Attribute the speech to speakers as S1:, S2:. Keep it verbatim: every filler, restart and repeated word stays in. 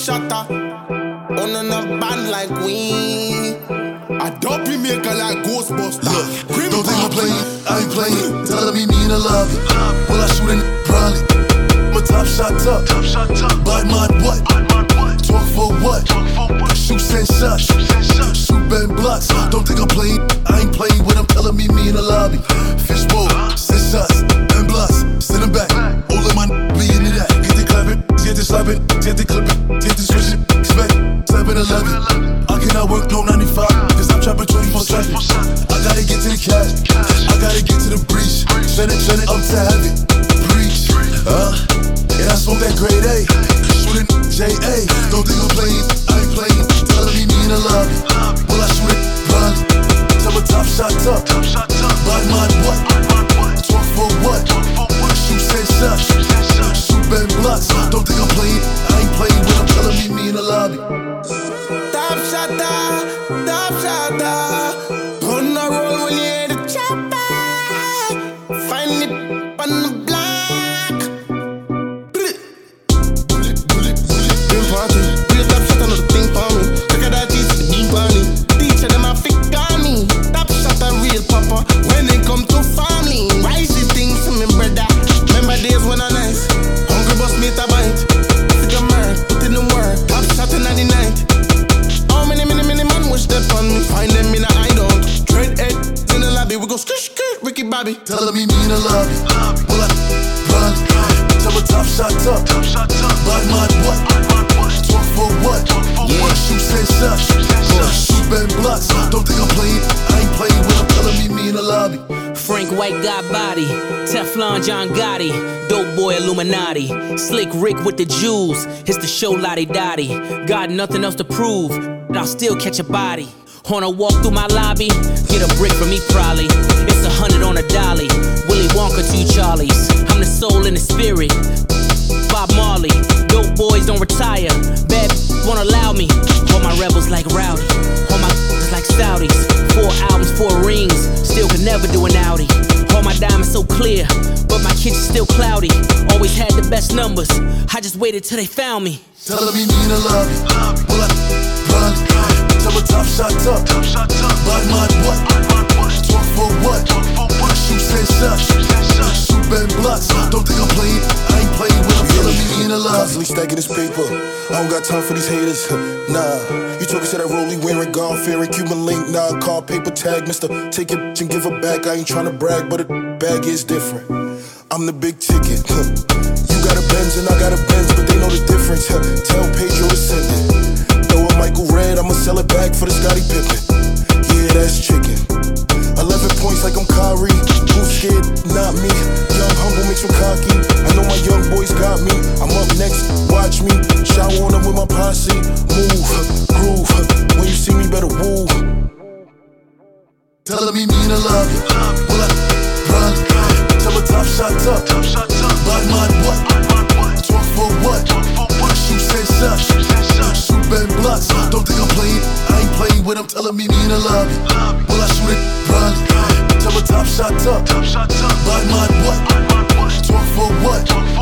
S1: shatter. On a band like we. I don't be maker like Ghostbusters.
S2: Look, don't think I'm playing, I ain't playing. Telling me me in the lobby. Will I shoot in probably? My top shot up.
S3: Top shot up.
S2: Bad mind what? Talk for what? Shoot send shots. Shoot bend blocks. Don't think I'm playing, I ain't playing when I'm telling me me in the lobby. Fish bowl, send shots, bend blocks. Send them back. All of my be into that. Get the clapping, get the slapping, get the clipping, get the switching. Expect seven eleven. I cannot work no ninety-five. Cause I'm trapping twenty-four seven. I gotta get to the cash. I gotta get to the breach. Send it, send it up to heaven. Preach. Uh, and I smoke that grade A. Shooting J A. Don't think I'm playing, I ain't playing. Telling me me in the lobby. Will I shoot it? Probably. Tell my top shots up. Bad mind what? Talk for what? Shoot send shots. Shoot bend blocks. Don't think I'm playing, I ain't playing when I'm telling me me in the lobby.
S1: Top shot, top shot. On the roll when you hear the chopper. Find it on the block. Been party. Real top shot, another thing for me. Look at that cheese, the deep on me. Teacher them a fix on me. Top shot a real papa. When they come to family, risey things to me brother. Remember days when I nice. Hungry boss meet a bite. Figure man, put in the work. Top shot in the night. How many, many, many man wish that on me? Find them in a hideout. Dread head in the lobby. We go skirt, skirt, Ricky Bobby.
S2: Telling me me in the lobby. Will I run? Tell my top shots up. Bad mind what? Talk for what? Shoot send shots. Shoot bend blocks. Don't think I'm playing, I ain't playing when I'm telling me me in the lobby.
S4: Frank White got body, Teflon John Gotti, dope boy Illuminati, Slick Rick with the jewels, it's the show Lottie Dottie. Got nothing else to prove, but I'll still catch a body. On a walk through my lobby, get a brick from me probably. It's a hundred on a dolly, Willy Wonka two Charlies. I'm the soul and the spirit, Bob Marley. Dope boys don't retire, bad won't allow me. All my rebels like Rowdy, all my is like Saudis. Four albums, four rings, still could never do an Audi. All my diamonds so clear, but my kitchen's still cloudy. Always had the best numbers, I just waited till they found me.
S2: Telling me me in the lobby. Will I run? Tell my top shots up. Bad mind what? Talk for what? Shoot send shots. Shoot bend blocks. Don't think I'm playing, I ain't playing when I'm telling me me in the lobby.
S5: Constantly stacking this paper, I don't got time for these haters. Nah, you talking to that rollie wearing, gone fearing, Cuban link. Nah, call paper tag, mister. Take your bitch and give her back. I ain't tryna brag, but a bag is different. I'm the big ticket. You got a Benz and I got a Benz, but they know the difference. Tell Pedro to send it. Throw a Michael Red, I'ma sell it back for the Scottie Pippen. Yeah, that's chicken. Eleven points like I'm Kyrie. Who's scared? Not me. Young, humble, makes me cocky. I know my young boys got me. I'm up next, watch me. Shower on them with my posse. Move, groove. When you see me, better woo.
S2: Telling me me in the lobby. Will I run? Tell my top shots up. Bad mind what? Talk for what? Shoot send shots. Shoot bend blocks. Don't think I'm playing, I ain't playing when I'm telling me me in the lobby. Will I shoot it? Run. Tell my top shots up. Bad mind what? Talk for what?